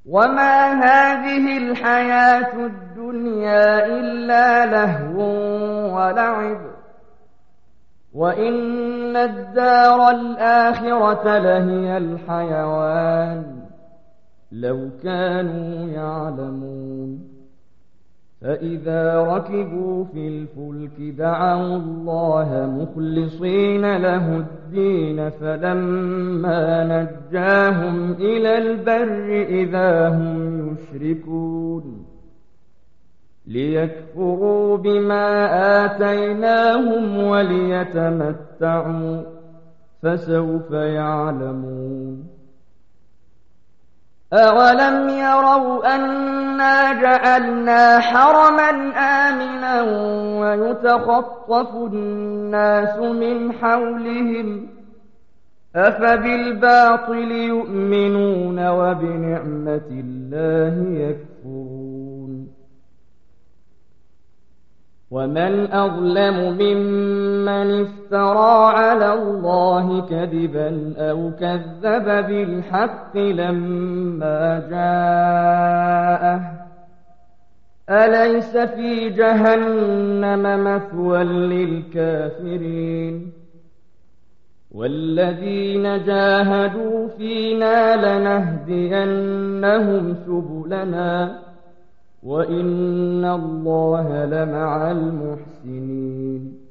وما هذه الحياة الدنيا إلا لهو ولعب وإن الدار الآخرة لهي الحيوان لو كانوا يعلمون فإذا ركبوا في الفلك دعوا الله مخلصين له الدين فلما نجاهم إلى البر إذا هم يشركون ليكفروا بما آتيناهم وليتمتعوا فسوف يعلمون أولم يروا أنا جعلنا حرما آمنا ويتخطف الناس من حولهم أفبالباطل يؤمنون وبنعمة الله يكفرون ومن أظلم ممن افترى على الله كذبا أو كذب بالحق لما جاءه أليس في جهنم مثوى للكافرين والذين جاهدوا فينا لنهدينهم سبلنا وإن الله لمع المحسنين